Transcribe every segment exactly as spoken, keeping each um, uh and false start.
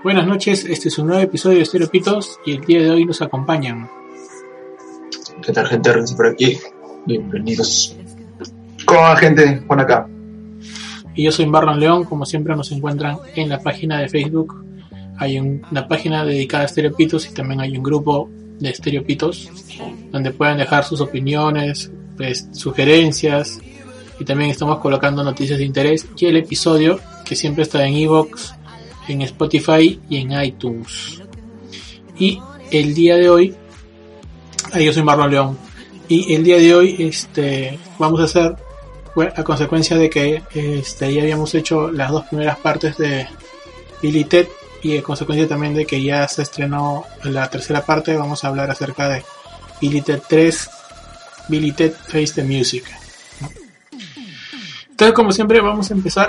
Buenas noches, este es un nuevo episodio de Stereo Pitos y el día de hoy nos acompañan. ¿Qué tal, gente? Renzi por aquí. Bienvenidos. ¿Cómo va, gente? Juan acá. Y yo soy Marlon León. Como siempre nos encuentran en la página de Facebook. Hay un, una página dedicada a Stereo Pitos y también hay un grupo de Stereo Pitos donde pueden dejar sus opiniones, pues, sugerencias, y también estamos colocando noticias de interés y el episodio que siempre está en iVoox, en Spotify y en iTunes. Y el día de hoy, ah, yo soy Marlon León, y el día de hoy este vamos a hacer, bueno, a consecuencia de que este ya habíamos hecho las dos primeras partes de Bill y Ted, y a consecuencia también de que ya se estrenó la tercera parte, vamos a hablar acerca de Bill y Ted tres, Bill y Ted Face the Music. Entonces, como siempre, vamos a empezar.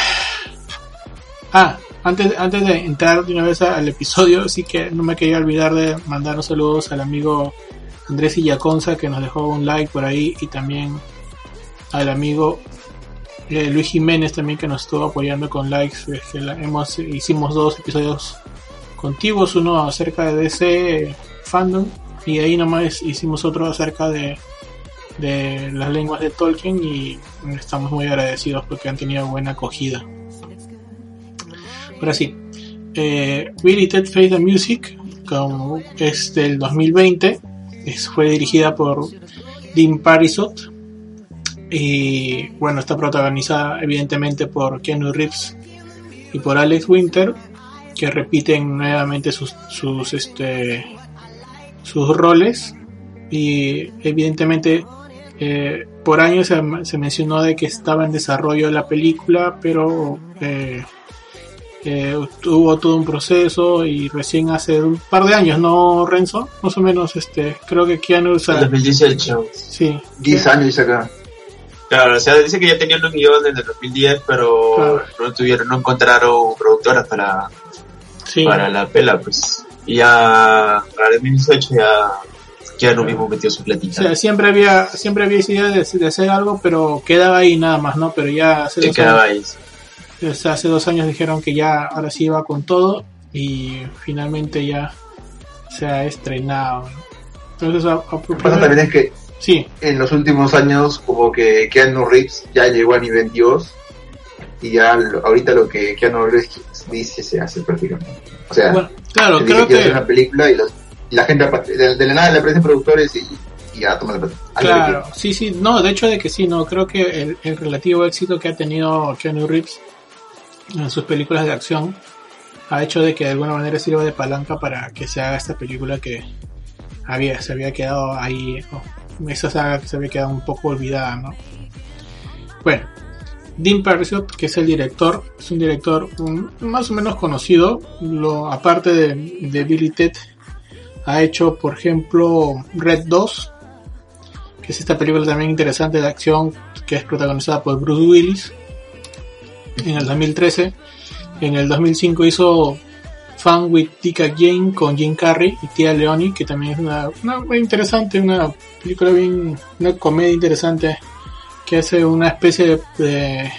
Ah, antes, antes de entrar de una vez al episodio, sí que no me quería olvidar de mandar los saludos al amigo Andrés Illaconza, que nos dejó un like por ahí, y también al amigo eh, Luis Jiménez, también, que nos estuvo apoyando con likes. Es que la, hemos, hicimos dos episodios contiguos, uno acerca de D C Fandom, y ahí nomás hicimos otro acerca de de las lenguas de Tolkien, y estamos muy agradecidos porque han tenido buena acogida. Ahora sí, eh, Bill y Ted Face the Music, como es del dos mil veinte, es, fue dirigida por Dean Parisot, y bueno, está protagonizada evidentemente por Keanu Reeves y por Alex Winter, que repiten nuevamente sus sus este sus roles, y evidentemente Eh, por años se, se mencionó de que estaba en desarrollo la película, pero eh, eh, tuvo todo un proceso, y recién hace un par de años, ¿no, Renzo? Más o menos, este, creo que Keanu... En dos mil dieciocho. Sí. diez años dice acá. Claro, o sea, dice que ya tenían un guión desde el dos mil diez, pero claro, no tuvieron, no encontraron productoras para, sí, para la pela, pues. Y ya para el dos mil dieciocho ya... ya no mismo metió su platita. O sea, siempre había siempre había esa idea de, de hacer algo, pero quedaba ahí nada más, ¿no? Pero ya hace dos quedaba años, ahí. O sea, hace dos años dijeron que ya ahora sí iba con todo, y finalmente ya se ha estrenado, ¿no? Entonces, a, a, Lo que pasa también es que sí, en los últimos años como que Keanu Reeves ya llegó a nivel Dios, y ya lo, ahorita lo que Keanu Reeves dice se hace prácticamente. O sea, bueno, claro, se creo dice que que hacer una película y los y la gente de, de la nada le aparecen productores y, y ya toma la plata. Claro, sí, sí, no, de hecho de que sí, no, creo que el, el relativo éxito que ha tenido Keanu Reeves en sus películas de acción ha hecho de que de alguna manera sirva de palanca para que se haga esta película que había, se había quedado ahí, oh, esa saga que se había quedado un poco olvidada, ¿no? Bueno, Dean Parisot, que es el director, es un director um, más o menos conocido, lo, aparte de, de Bill y Ted, ha hecho, por ejemplo, Red dos, que es esta película también interesante de acción, que es protagonizada por Bruce Willis, en el dos mil trece. En el dos mil cinco hizo Fun with Dick Jane con Jim Carrey y Tia Leoni, que también es una, una muy interesante, una película bien, una comedia interesante, que hace una especie de, de,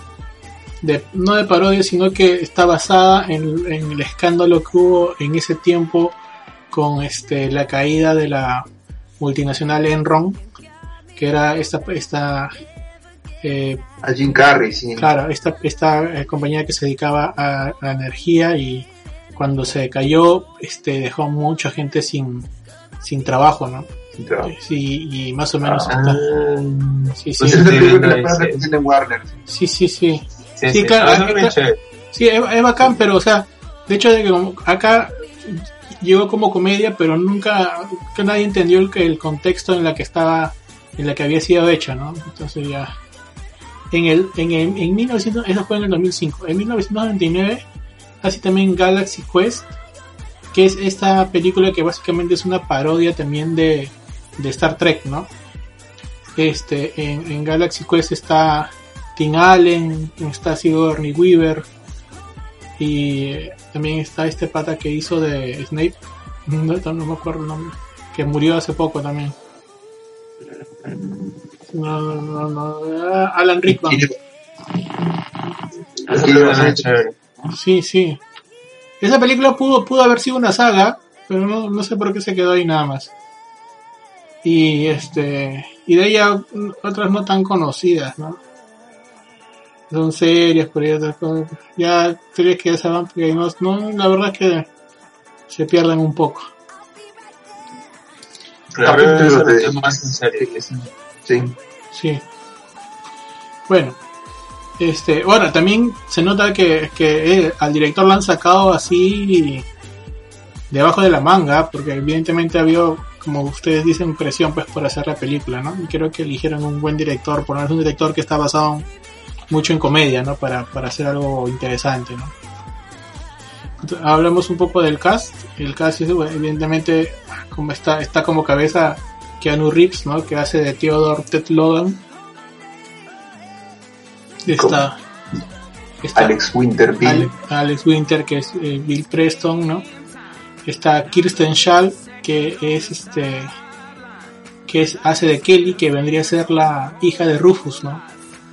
de no de parodia, sino que está basada en, en el escándalo que hubo en ese tiempo con este la caída de la multinacional Enron, que era esta esta eh, a Jim Carrey, sí. Claro, esta esta eh, compañía que se dedicaba a la energía, y cuando se cayó este dejó a mucha gente sin sin trabajo, ¿no? Sin trabajo. Sí, y más o menos ah, está, sí, sí, pues sí, esta película sí, la sí. presentación en Warner. sí, sí, sí, Sí, sí, sí, claro, ah, acá, sí, es, es bacán, pero o sea, de hecho de que como acá llegó como comedia, pero nunca que nadie entendió el, el contexto en la que estaba, en la que había sido hecha, ¿no? Entonces ya en el en el, en mil novecientos, eso fue en el dos mil cinco. En mil novecientos noventa y nueve hace también Galaxy Quest, que es esta película que básicamente es una parodia también de de Star Trek, ¿no? Este en, en Galaxy Quest está Tim Allen, está Sigourney Weaver, y también está este pata que hizo de Snape, no, no me acuerdo el nombre, que murió hace poco también. No, no, no, no. Alan Rickman. Sí, sí. Sí, sí. esa película pudo pudo haber sido una saga, pero no, no sé por qué se quedó ahí nada más. Y este y de ella otras no tan conocidas, ¿no? Son series, por ahí otras cosas. Ya series que ya saben, porque no, no, la verdad es que se pierden un poco. Claro, eso es más en serio que sí. Sí. Sí. Bueno, este, ahora también se nota que, que eh, al director lo han sacado así debajo de la manga, porque evidentemente había, como ustedes dicen, presión pues por hacer la película, ¿no? Y creo que eligieron un buen director, por lo menos un director que está basado mucho en comedia, ¿no? Para, para hacer algo interesante, ¿no? Entonces, hablamos un poco del cast. El cast es, bueno, evidentemente como está, está como cabeza Keanu Reeves, ¿no? Que hace de Theodore Ted Logan. Está, está Alex Winter, Bill. Ale, Alex Winter, que es eh, Bill Preston, ¿no? Está Kirsten Schall, que es este que es hace de Kelly, que vendría a ser la hija de Rufus, ¿no?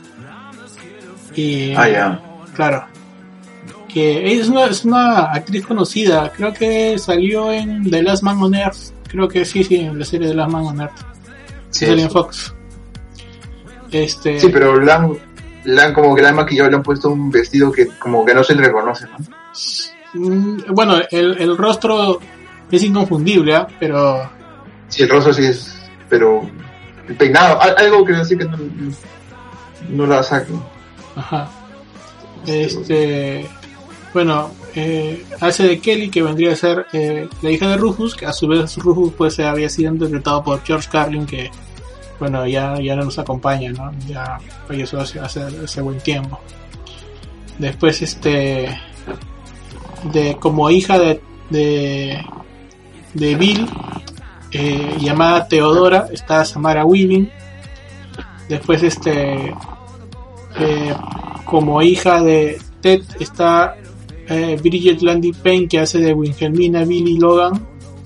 Y ah, ya. Claro. Que es una, es una actriz conocida, creo que salió en The Last Man on Earth, creo que sí, sí, en la serie The Last Man on Earth. Sí, salió en Fox. Este Sí, pero la han, la han como que la han maquillado, le han puesto un vestido que como que no se le reconoce, ¿no? Bueno, el, el rostro es inconfundible, ¿eh? Pero... Sí, el rostro sí es... Pero... El peinado, algo que decir que no, no la saquen. Ajá. Este... Bueno, eh, hace de Kelly, que vendría a ser eh, la hija de Rufus, que a su vez Rufus pues había sido interpretado por George Carlin, que bueno, ya, ya no nos acompaña, ¿no? Ya falleció hace, hace, hace buen tiempo. Después este... de como hija de de, de Bill, eh, llamada Teodora, está Samara Weaving. Después este eh, como hija de Ted está eh, Bridget Landy Payne, que hace de Wilhelmina Billy Logan.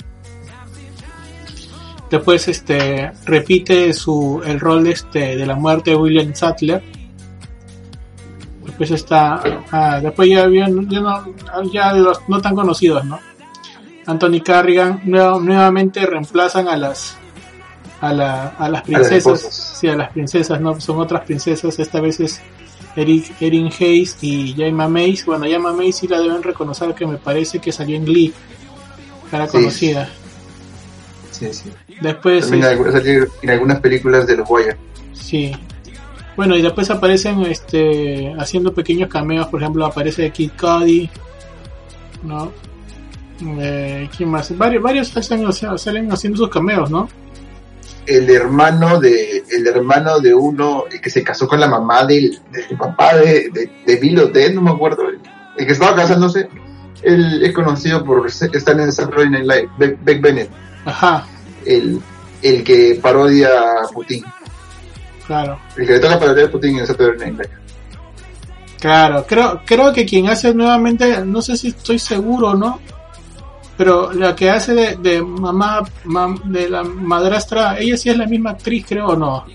Después este repite su el rol este de la muerte de William Sattler. Después está ah, después ya habían ya, no, ya los no tan conocidos, ¿no? Anthony Carrigan nueva, nuevamente reemplazan a las a la a las princesas, a las sí, a las princesas, no son otras princesas, esta vez es Eric Erin Hayes y Jayma Mace. Bueno, Jayma Mace sí la deben reconocer, que me parece que salió en Glee, cara sí, conocida. Sí, sí. Después también es, en, en algunas películas de los Wire. Sí. Bueno, y después aparecen este haciendo pequeños cameos, por ejemplo aparece Kid Cudi, ¿no? Eh, ¿Quién más? Varios, varios salen, o sea, salen haciendo sus cameos, ¿no? El hermano de el hermano de uno el que se casó con la mamá del, del papá de, de, de Bill o Ted, no me acuerdo, el, el que estaba casándose, él es conocido por estar en Saturday Night Live, Beck, Beck Bennett. Ajá. El, el que parodia a Putin. Claro. El que le toca parodia a Putin en Saturday Night Live. Claro, creo, creo que quien hace nuevamente, no sé si estoy seguro, ¿no? Pero la que hace de, de mamá, mam, de la madrastra, ella sí es la misma actriz, creo, ¿o no?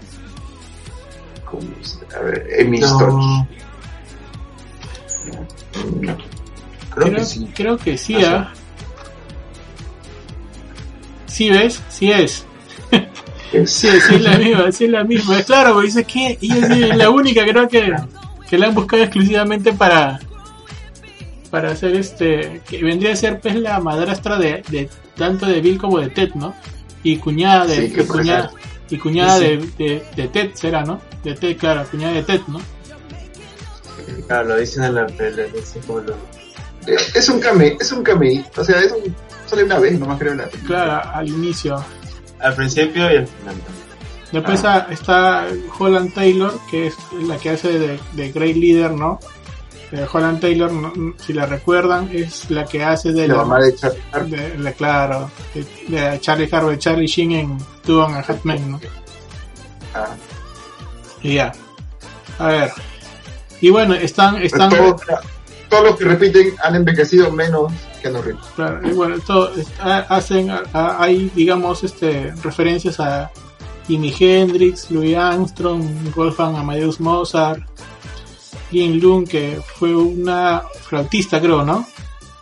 ¿Cómo se? A ver, Emmy Stone. No. Creo, creo que sí. Creo que sí, ¿ah? ¿eh? ¿Sí ves? Sí es. sí, sí es la misma, sí es la misma. Es claro, porque dice que ella sí es la única, creo que, que la han buscado exclusivamente para... para hacer este que vendría a ser pues la madrastra de, de tanto de Bill como de Ted, ¿no? Y cuñada de sí, y cuñada y cuñada sí, sí. De, de, de Ted será, ¿no? De Ted, claro, cuñada de Ted, ¿no? Claro, lo dicen en la pelea, no como lo... es un cameo, es un cameo, o sea, es un sale una vez, nomás creo en la película. Claro, al inicio. Al principio y al final. Después ah. está Holland Taylor, que es la que hace de, de Great Leader, ¿no? Eh, Holland Taylor, no, si la recuerdan, es la que hace de la, la mamá de Charlie Harvey. De, de, claro, de, de Charlie Harvey, Charlie Sheen en Two and a Half Men, ¿no? Ah. Y ya. A ver. Y bueno, están... están todos, todos los que repiten han envejecido menos que no repiten. Claro, y bueno, todo, hacen, hay, digamos, este referencias a Jimi Hendrix, Louis Armstrong, Wolfgang Amadeus Mozart, Jim Lund, que fue una flautista, creo, ¿no?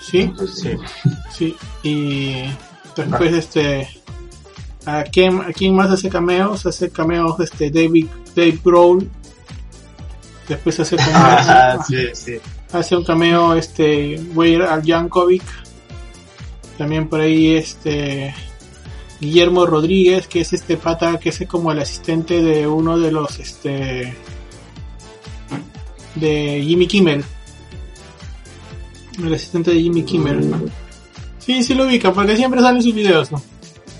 Sí, Entonces, sí. Sí, y después este ¿a quién, ¿a quién más hace cameos? Hace cameos este David Dave Grohl. Después hace cameos, ah, sí, sí. hace un cameo este Weir Al Yankovic. También por ahí este Guillermo Rodríguez, que es este pata que es como el asistente de uno de los este de Jimmy Kimmel. El asistente de Jimmy Kimmel. Sí, sí lo ubica, porque siempre salen sus videos, ¿no?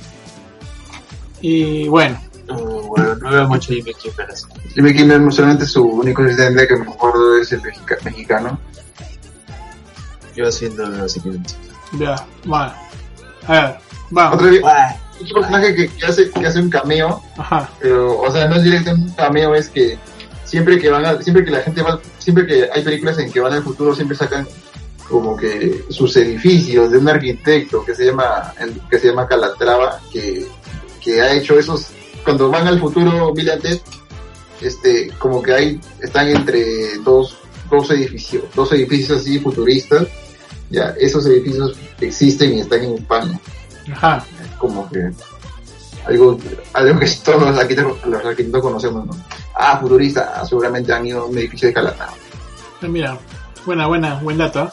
Y bueno. Uh, bueno, no veo mucho Jimmy Kimmel. Jimmy Kimmel, no solamente su único asistente que me acuerdo es el mexica- mexicano. Yo sí no veo así que... Ya, bueno. A ver, vamos. Otro, otro personaje que, que hace que hace un cameo. Ajá. Pero, o sea, no es directamente un cameo, es que siempre que van a, siempre que la gente va, siempre que hay películas en que van al futuro, siempre sacan como que sus edificios de un arquitecto que se llama que se llama Calatrava, que, que ha hecho esos, cuando van al futuro Bill and Ted, este, como que hay, están entre dos, dos edificios, dos edificios así futuristas, ya, esos edificios existen y están en España. Ajá. Como que algo, algo que todos los arquitectos, los arquitectos conocemos, ¿no? Ah, futurista, seguramente han ido a un edificio de Calatrava. Mira, buena, buena, buen dato.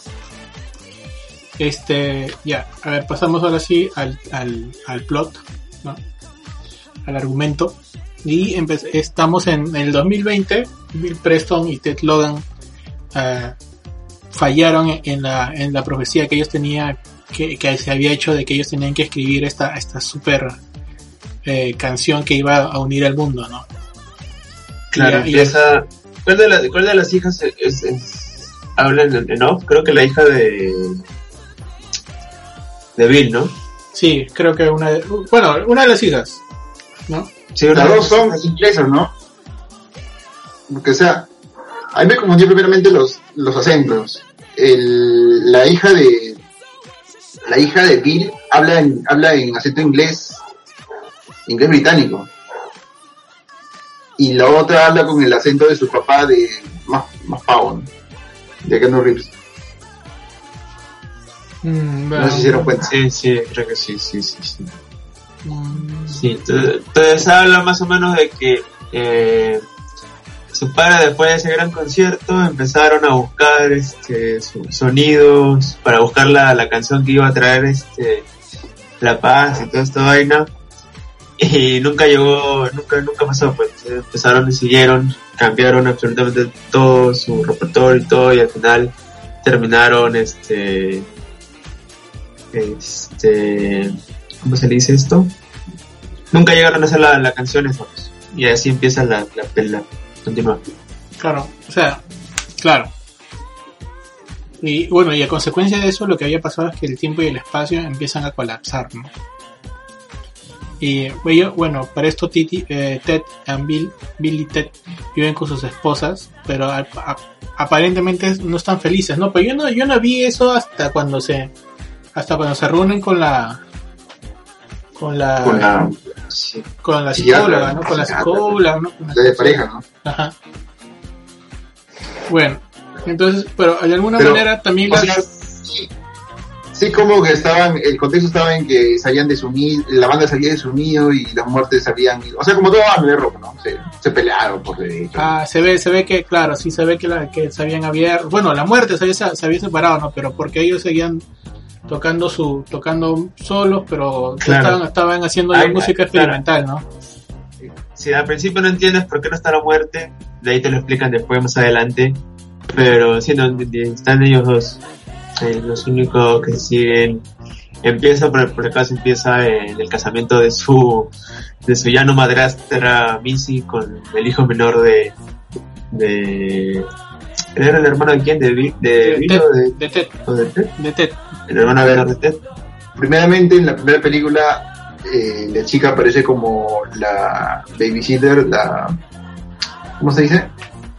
Este, ya, a ver, pasamos ahora sí al, al, al plot, ¿no? Al argumento. Y empe- estamos en el dos mil veinte. Bill Preston y Ted Logan uh, fallaron en la, en la profecía que ellos tenían, que, que se había hecho de que ellos tenían que escribir esta, esta super eh, canción que iba a unir al mundo, ¿no? Claro, y, y esa, ¿cuál de, la, ¿cuál de las hijas es, es, es habla en, en off? Creo que la hija de de Bill, ¿no? Sí, creo que una de, bueno, una de las hijas, ¿no? Sí, las dos son inglesas, ¿no? Porque, o sea, ahí me confundí primeramente los, los acentos. El, la hija de la hija de Bill habla en, habla en acento inglés, inglés británico. Y la otra habla con el acento de su papá de más, más pavo, ¿no? De Keanu Reeves. Mm, no sé si se dieron cuenta. Sí, sí, creo que sí, sí, sí, sí. Mm. Sí, entonces habla más o menos de que eh, su padre, después de ese gran concierto, empezaron a buscar este sonidos para buscar la, la canción que iba a traer este la paz y toda esta vaina, y nunca llegó, nunca nunca pasó. Pues empezaron y siguieron, cambiaron absolutamente todo su repertorio y todo, y al final terminaron este este ¿cómo se le dice esto? Nunca llegaron a hacer la, la canción esa, pues. Y así empieza la la pelea. Continúa. Claro, o sea, claro. Y bueno, y a consecuencia de eso, lo que había pasado es que el tiempo y el espacio empiezan a colapsar, ¿no? Y bueno, para esto Titi, eh, Ted y Bill, Bill y Ted viven con sus esposas, pero a, a, aparentemente no están felices, ¿no? Pero yo no, yo no vi eso hasta cuando se, hasta cuando se reúnen con la, con la, con la, con la psicóloga, ¿no? Con la psicóloga, ¿no? Con la de pareja, ¿no? Ajá. Bueno, entonces, pero de alguna pero, manera también o las... sea, sí, sí, como que estaban, el contexto estaba en que se habían desunido, la banda se había desunido y las muertes se habían ido, o sea, como todo banda de rock, ¿no? Se, se pelearon por derecho. Ah, se ve, se ve que, claro, sí se ve que, la, que se habían abierto, bueno, la muerte se había, se había separado, ¿no? Pero porque ellos seguían tocando su, tocando solos, pero claro, estaban, estaban haciendo ya música experimental, claro, ¿no? Si al principio no entiendes por qué no está la muerte, de ahí te lo explican después más adelante, pero sí, no, están ellos dos, eh, los únicos que siguen. Empieza, por, por acaso empieza en el casamiento de su de su ya no madrastra Missy con el hijo menor de de ¿era el hermano de quién? de de, de, de, Bill, Ted, o de, de Ted o de Ted de Ted el hermano menor de Ted. Primeramente, en la primera película Eh, la chica aparece como la babysitter, la... ¿cómo se dice?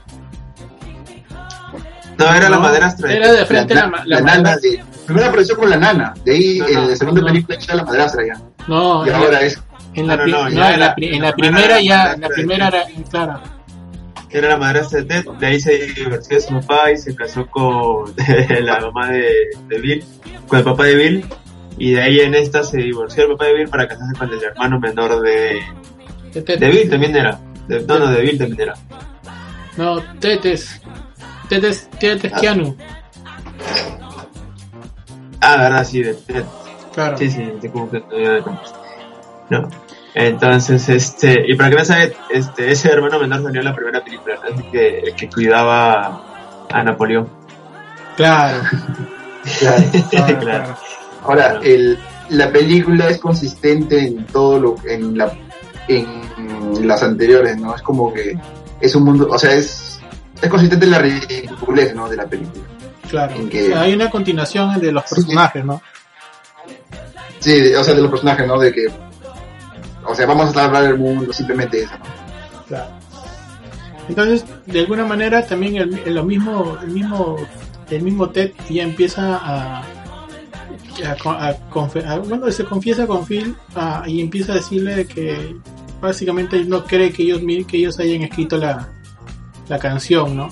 No, era no, la madrastra. Era de frente la, la, la, la nana. De, primero apareció con la nana, de ahí no, en no, la segunda no. película era la madrastra ya. No, y ahora la, es... En la, no, no, no, no, en la, la, en la primera ya, en la primera era, claro. que era la madrastra de Ted, de ahí se divorció de su papá y se casó con la mamá de, de Bill, con el papá de Bill, y de ahí en esta se divorció el papá de Bill para casarse con el hermano menor de, de, Ted. de Bill también era, de, no, no, de Bill también era. No, Ted es, Ted es, Ted es Keanu. Ah, verdad, sí, de Ted. Claro. Sí, sí, te como que no. Entonces, este, y para que no sabe, este, ese hermano menor salió en la primera película, ¿no? Así que el que cuidaba a Napoleón. Claro. Claro, claro, claro. Ahora, claro. El, la película es consistente en todo lo, en la, en las anteriores, ¿no? Es como que es un mundo, o sea, es, es consistente en la ridiculez, ¿no? De la película. Claro. En que, o sea, hay una continuación de los personajes, ¿no? Sí, o sea, de los personajes, ¿no? De que, o sea, vamos a salvar el mundo, simplemente eso, ¿no? Claro. Entonces, de alguna manera, también el, el, lo mismo, el mismo, el mismo Ted ya empieza a, a, a, a, a bueno, se confiesa con Phil a, y empieza a decirle que básicamente no cree que ellos, que ellos hayan escrito la, la canción, ¿no?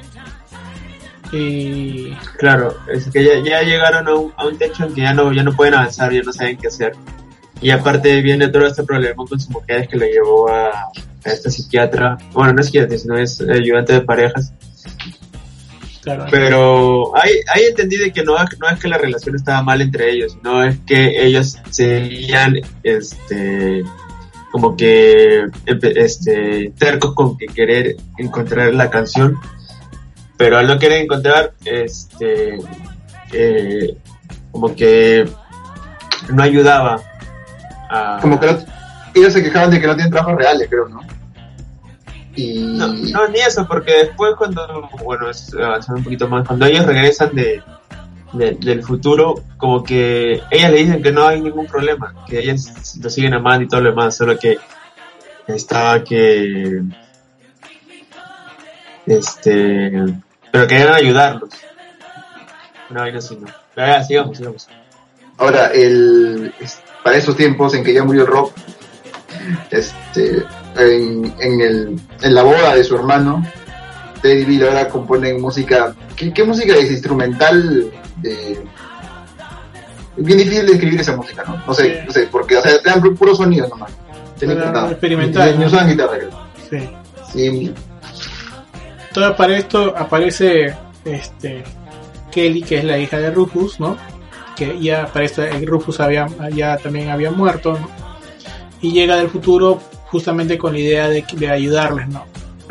Y... Claro, es que ya, ya llegaron a un, a un techo en que ya no, ya no pueden avanzar, ya no saben qué hacer. Y aparte viene todo este problema con su mujer que lo llevó a, a esta psiquiatra, bueno, no es psiquiatra, sino es ayudante de parejas. Claro. Pero hay, hay entendido que no, no es que la relación estaba mal entre ellos, sino es que ellos seguían este, como que este, tercos con que querer encontrar la canción. Pero al no querer encontrar, este, eh, como que no ayudaba a... Como que no, ellos se quejaban de que no tienen trabajos reales, creo, ¿no? Y... No, no, ni eso, porque después cuando, bueno, es avanzando un poquito más, cuando ellos regresan de, de del futuro, como que ellas le dicen que no hay ningún problema, que ellas lo siguen amando y todo lo demás, solo que estaba que... Este... Pero querían ayudarlos. Una vaina así, ¿no? Pero ya, sigamos, sigamos. Ahora, el, para esos tiempos en que ya murió Rob, este, en, en, el, en la boda de su hermano, Ted y Bill ahora componen música. ¿Qué, qué música es? Instrumental. De, es bien difícil de escribir esa música, ¿no? No sé, sí. no sé, porque, o sea, te dan puros sonidos nomás. Experimental. No usan guitarra, creo. Sí. Sí. Todo para esto aparece este Kelly, que es la hija de Rufus, ¿no? Que ya para esto Rufus había ya también había muerto, ¿no? Y llega del futuro justamente con la idea de, de ayudarles, ¿no?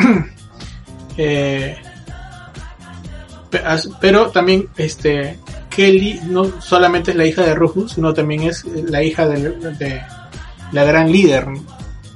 eh, pero también este Kelly no solamente es la hija de Rufus, sino también es la hija de, de la gran líder, ¿no?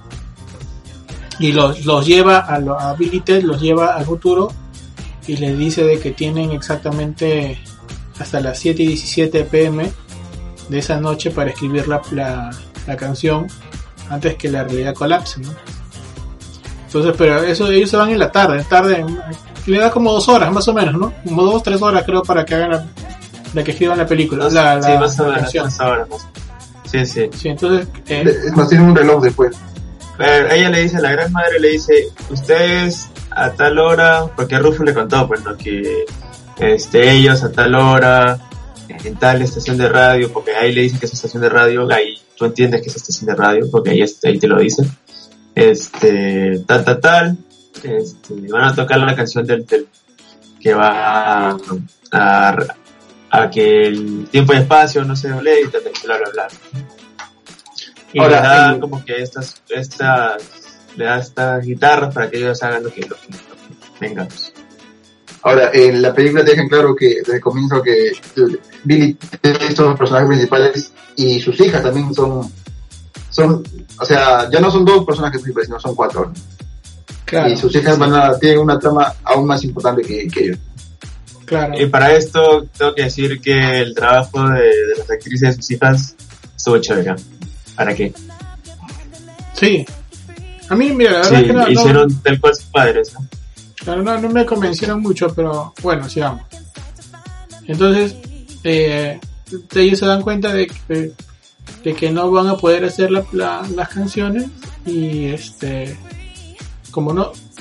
Y los, los lleva a, lo, a Bill y Ted, los lleva al futuro y les dice de que tienen exactamente hasta las siete y diecisiete pm de esa noche para escribir la, la, la canción antes que la realidad colapse, ¿no? Entonces, pero eso ellos se van en la tarde, tarde le da como dos horas más o menos, ¿no? Como dos, tres horas creo para que hagan la, la que escriban la película. Sí, la, la, sí, más o menos, más horas. Sí, sí. Sí, entonces... Eh, nos tiene un reloj después. Pero ella le dice, la gran madre le dice, ustedes a tal hora, porque Rufus le contó, pues, ¿no? Que este, ellos a tal hora, en tal estación de radio, porque ahí le dicen que es estación de radio, ahí tú entiendes que es estación de radio, porque ahí, ahí te lo dicen, este, tal, tal, tal, este, van a tocar la canción del, del que va a, a, a que el tiempo y espacio no se doble y tal, bla, bla, bla. Y ahora, le da el... como que estas, estas, le da estas guitarras para que ellos hagan lo que, lo que, lo que vengan. Ahora, en la película te dejan claro que desde el comienzo que Billy son los personajes principales y sus hijas también son, son, o sea, ya no son dos personajes principales, sino son cuatro. Claro. Y sus hijas van a, tienen una trama aún más importante que, que ellos. Claro. Y para esto tengo que decir que el trabajo de, de las actrices de sus hijas estuvo chévere. ¿Para qué? Sí. A mí, mira, la verdad sí, que no... hicieron no, tal cual sus padres, ¿no? Claro, no, no me convencieron mucho, pero bueno, sigamos. Entonces, eh, ellos se dan cuenta de que, de que no van a poder hacer la, la, las canciones y este... Como no...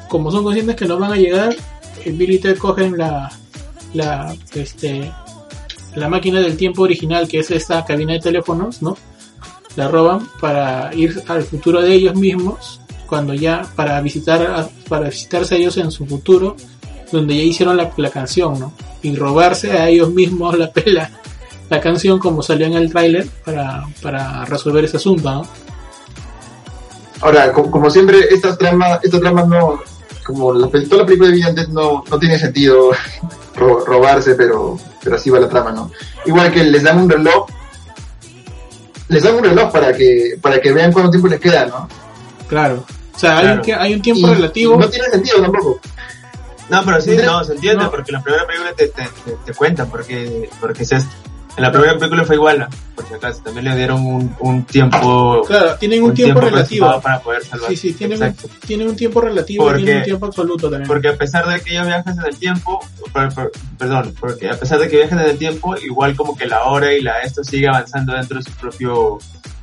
como son conscientes que no van a llegar, Bill y Ted cogen la, la, este, la máquina del tiempo original, que es esta cabina de teléfonos, ¿no? La roban para ir al futuro de ellos mismos, cuando ya, para visitar, para visitarse a ellos en su futuro, donde ya hicieron la, la canción, ¿no? Y robarse a ellos mismos la pela, la canción como salió en el tráiler, para, para resolver ese asunto, ¿no? Ahora, como, como siempre, estas tramas, estas tramas no, como la, toda la película de Bill and Ted no, no tiene sentido ro, robarse, pero, pero así va la trama, ¿no? Igual que les dan un reloj, les dan un reloj para que, para que vean cuánto tiempo les queda, ¿no? Claro. O sea, Claro. hay, un, hay un tiempo Y- relativo. y no tiene sentido tampoco. No, pero sí, no, se entiende, No. porque en la primera película te, te, te, te cuentan, porque, porque es esto. En la primera película fue igual, ¿no? Por si acaso, también le dieron un, un tiempo... Claro, tienen un, tiempo, relativo. aproximado para poder salvar. Sí, sí, tienen un, Exacto. tienen un tiempo relativo y Porque- tienen un tiempo absoluto también. Porque a pesar de que ellos viajan en el tiempo, per- per- perdón, porque a pesar de que viajan en el tiempo, igual como que la hora y la esto sigue avanzando dentro de su propio,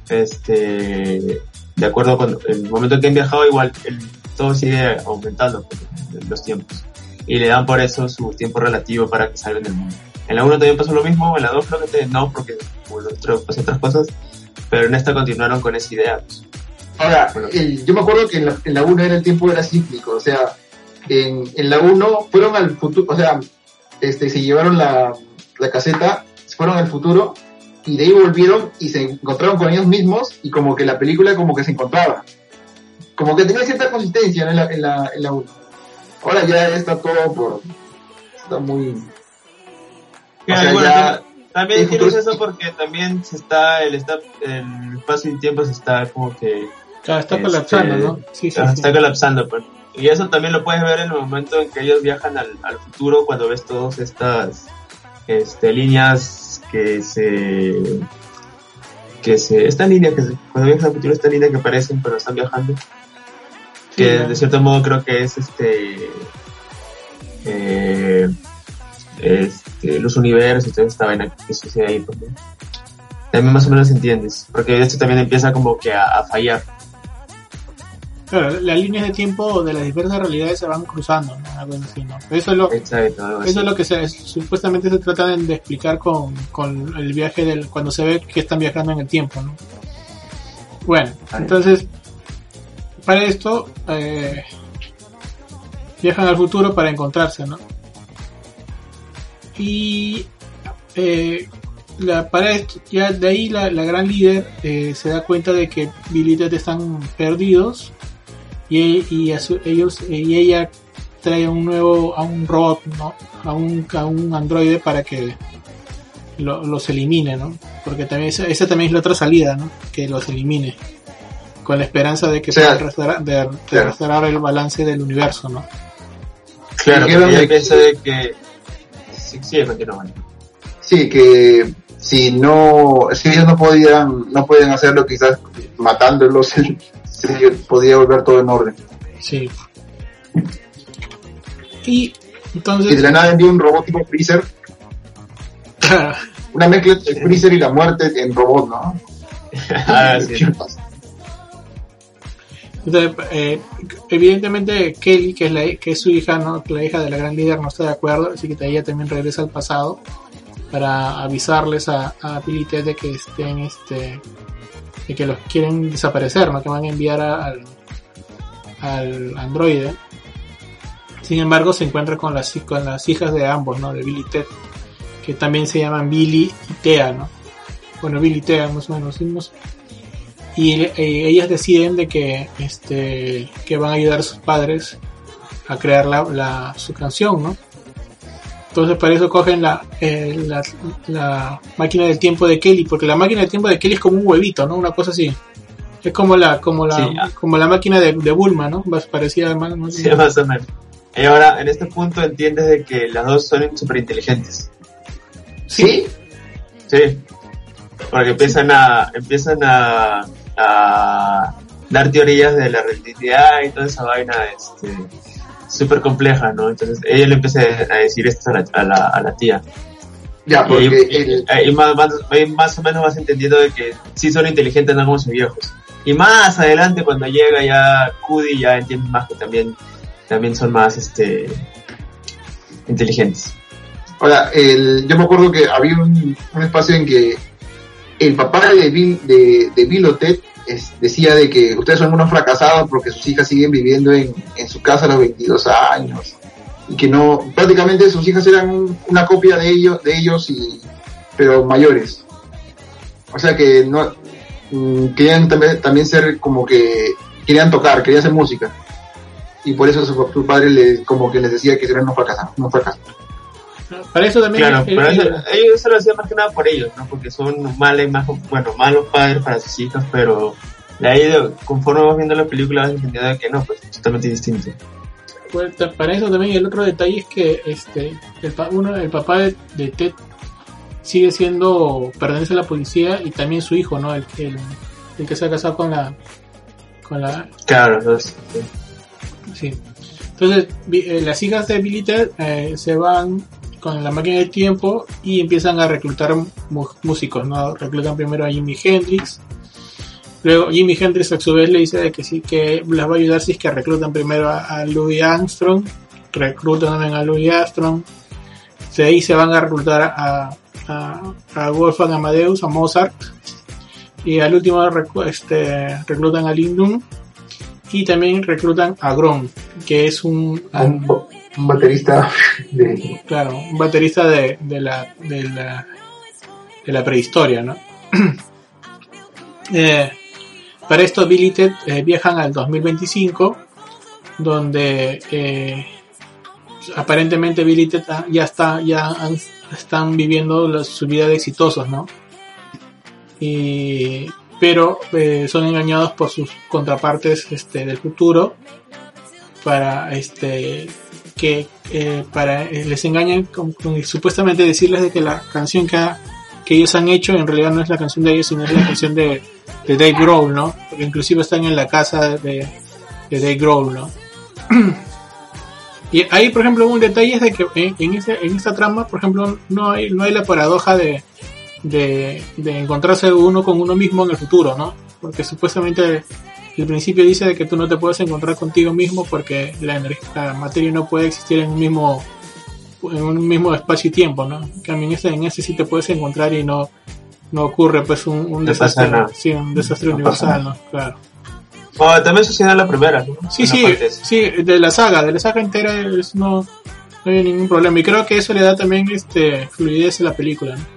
este, de acuerdo con el momento en que han viajado, igual el, todo sigue aumentando pues, los tiempos. Y le dan por eso su tiempo relativo para que salgan del mundo. En la uno también pasó lo mismo, en la dos creo que te- no, porque bueno, otro, pues, otras cosas, pero en esta continuaron con esa idea. Pues. Ahora, Bueno. el, yo me acuerdo que en la, en la uno era el tiempo era cíclico, o sea, en, en la uno fueron al futuro, o sea, este, se llevaron la, la caseta, fueron al futuro, y de ahí volvieron y se encontraron con ellos mismos, y como que la película como que se encontraba. Como que tenía cierta consistencia, ¿no? en la en la en la uno. Ahora ya está todo por... está muy... Ya, O sea, y bueno, ya- también, también el tienes futuro- eso porque también se está, el, está, el espacio y tiempo se está como que Claro, está este, colapsando, ¿no? Sí, sí, ah, sí. está colapsando, pues. Y eso también lo puedes ver en el momento en que ellos viajan al, al futuro, cuando ves todas estas este, líneas que se que se esta línea que se, cuando viajan al futuro, esta línea que aparecen pero están viajando, que Sí, de cierto modo creo que es este eh, este los universos y toda esta vaina que sucede ahí, pues, ¿no? También más o menos entiendes, porque esto también empieza como que a, a fallar. Claro, las líneas de tiempo de las diversas realidades se van cruzando, ¿no? Algo así, ¿no? Eso es lo, Exacto, algo así. eso es lo que se, supuestamente se trata de, de explicar con, con el viaje del, cuando se ve que están viajando en el tiempo, ¿no? Bueno, Ahí. entonces, para esto, eh, viajan al futuro para encontrarse, ¿no? Y, eh, la, para esto, ya de ahí la, la gran líder eh, se da cuenta de que Bill y Ted están perdidos y, y a su- ellos y ella trae un nuevo a un robot, ¿no? A un a un androide para que lo- los elimine, ¿no? Porque también esa, esa también es la otra salida, ¿no? Que los elimine con la esperanza de que O sea, puedan restaurar, de, de claro. restaurar el balance del universo, ¿no? Claro, Dijeron porque ella de piensa de que sí, sí, continúa, bueno. Sí, que si no, si ellos no podían, no podían hacerlo, quizás matándolos, se, se podía volver todo en orden. Sí. Y Y de entonces, la nada envió un robot tipo Freezer, claro, una mezcla entre Freezer y la muerte en robot, ¿no? Ah, sí. entonces, eh, evidentemente Kelly, que es la que es su hija, no, la hija de la gran líder, no está de acuerdo, así que ella también regresa al pasado para avisarles a, a Bill y Ted de que estén, este, de que los quieren desaparecer, ¿no? Que van a enviar a- al, al androide. Sin embargo, se encuentra con las con las hijas de ambos, ¿no? De Bill y Ted, que también se llaman Billy y Thea, ¿no? Bueno, Billy y Thea, más o menos, ¿sí? Más- y eh, ellas deciden de que este que van a ayudar a sus padres a crear la, la su canción, ¿no? Entonces para eso cogen la, eh, la la máquina del tiempo de Kelly, porque la máquina del tiempo de Kelly es como un huevito, ¿no? Una cosa así. Es como la como la Sí, ah. como la máquina de, de Bulma, ¿no? Más parecida más, más- Sí, más o menos. Y ahora, en este punto entiendes de que las dos son súper inteligentes. ¿Sí? Sí. Porque empiezan a, empiezan a, a dar teorías de la relatividad y toda esa vaina, este, súper compleja, ¿no? Entonces, ella le empieza a decir esto a la, a la, a la tía. Ya, Y, ahí- porque y- el, ahí más, más, ahí más o menos vas entendiendo de que sí son inteligentes, no como sus viejos. Y más adelante, cuando llega ya Cudi, ya entiendes más que también también son más este inteligentes. Ahora, el, yo me acuerdo que había un, un espacio en que el papá de Bill, de, de Bill o Ted es, decía de que ustedes son unos fracasados porque sus hijas siguen viviendo en, en su casa a los veintidós años y que no, prácticamente sus hijas eran una copia de ellos, de ellos y, pero mayores. O sea que no mmm, querían también, también ser como que querían tocar, querían hacer música y por eso su, su padre les, como que les decía que eran unos fracasados, unos fracasados. Para eso también claro, el, pero el, eso, ellos se lo hacían más que nada por ellos, ¿no? Porque son malos, más, bueno, malos padres para sus hijas, pero de ahí, conforme vas viendo la película, vas entendiendo que no, pues es totalmente distinto. Pues, para eso también el otro detalle es que este el, uno, el papá de, de Ted sigue siendo, pertenece a la policía y también su hijo, ¿no? El, el, el que se ha casado con la... con la claro, entonces, sí. sí. Entonces, eh, las hijas de Billy Ted eh, se van con la máquina del tiempo y empiezan a reclutar mu- músicos, ¿no? Reclutan primero a Jimi Hendrix, luego Jimi Hendrix a su vez le dice de que sí, que las va a ayudar si es que reclutan primero a, a Louis Armstrong, reclutan también a Louis Armstrong, de ahí se van a reclutar a, a, a Wolfgang Amadeus, a Mozart, y al último este, reclutan a Lindum, y también reclutan a Grom, que es un... un, un baterista de... Claro, un baterista de, de, la, de, la, de la prehistoria, ¿no? eh, para esto Bill y Ted eh, viajan al dos mil veinticinco, donde eh, aparentemente Bill y Ted ya, está, ya han, están viviendo la, su vida de exitosos, ¿no? Y... pero eh, son engañados por sus contrapartes este del futuro para este que eh, para eh, les engañan con, con supuestamente decirles de que la canción que, ha, que ellos han hecho en realidad no es la canción de ellos, sino es la canción de, de Dave Grohl, ¿no? Porque inclusive están en la casa de, de Dave Grohl, ¿no? Y ahí, por ejemplo, un detalle es de que en, en, ese, en esta trama, por ejemplo, no hay no hay la paradoja de De, de encontrarse uno con uno mismo en el futuro, ¿no? Porque supuestamente el principio dice de que tú no te puedes encontrar contigo mismo porque la energía, la materia no puede existir en un mismo en un mismo espacio y tiempo, ¿no? En cambio, en ese, en ese sí te puedes encontrar y no no ocurre pues un, un desastre, sí, un desastre no universal, ¿no? Claro. Oh, también sucede en la primera, ¿no? Sí, sí, sí, de la saga, de la saga entera es, no, no hay ningún problema y creo que eso le da también este fluidez a la película, ¿no?